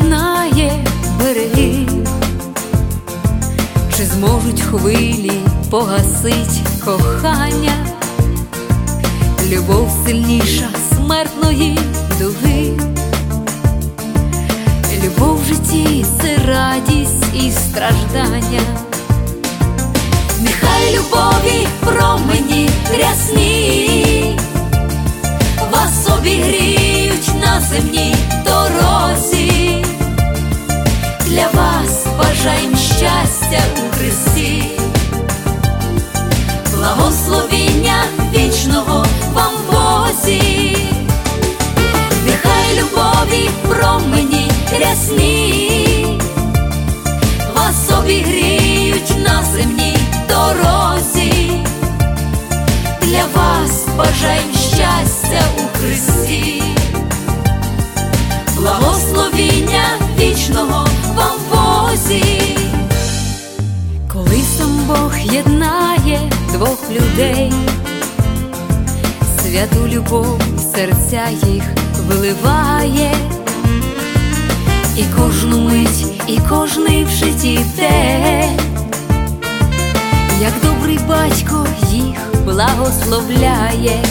єднає береги, чи зможуть хвилі погасить кохання? Любов сильніша смертної дуги. Любов в житті – це радість і страждання. Нехай любові промені рясні вас обігріють на земній дорозі. Для вас бажаєм щастя у Христі, благословіння вічного вам в Бозі. Нехай любові промені рясні вас обігріють на земній дорозі. Для вас бажаєм щастя у Христі, благословіння вічного вам в Бозі. Коли сам Бог єднає двох людей, святу любов в серця їх виливає, і кожну мить, і кожний в житті день, як добрий батько їх благословляє.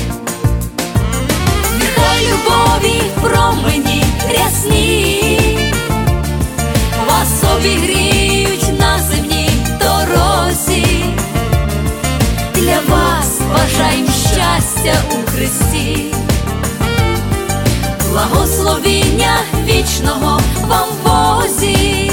Нехай любові промені рясні вас обігріють на земній дорозі. Для вас бажаєм щастя у Христі, благословіння вічного вам в Бозі.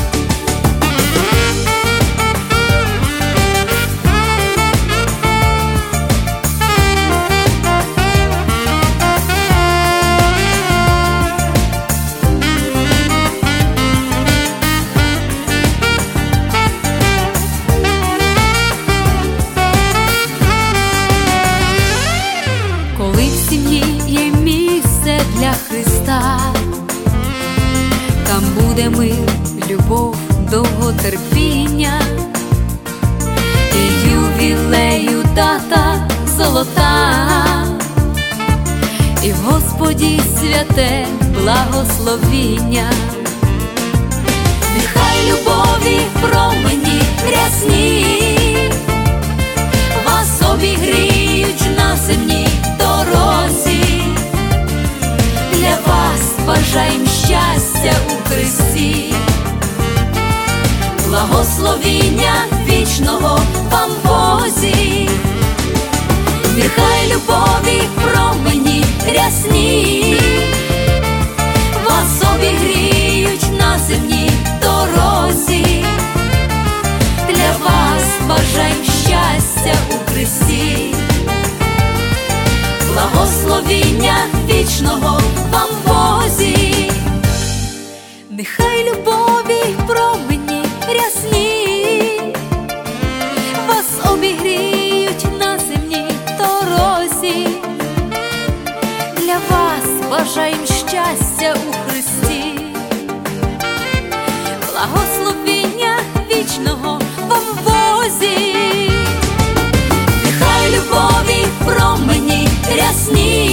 Коли в сім'ї є місце для Христа, там буде мир, любов, довготерпіння, і ювілею дата золота, і в Господі святе благословіння. Нехай любові промені рясні вас обігріють на земній дорозі. Для вас бажаєм щастя у Христі, благословіння вічного вам в Бозі. Нехай любові промені рясні вас обігріють на земній дорозі. Для вас бажаєм щастя у Христі, благословіння вічного вам в Бозі. Нехай любові промені рясні вас обігріють на земній дорозі. Для вас бажаєм щастя у Христі, благословіння вічного вам в Бозі. Нехай любові промені рясні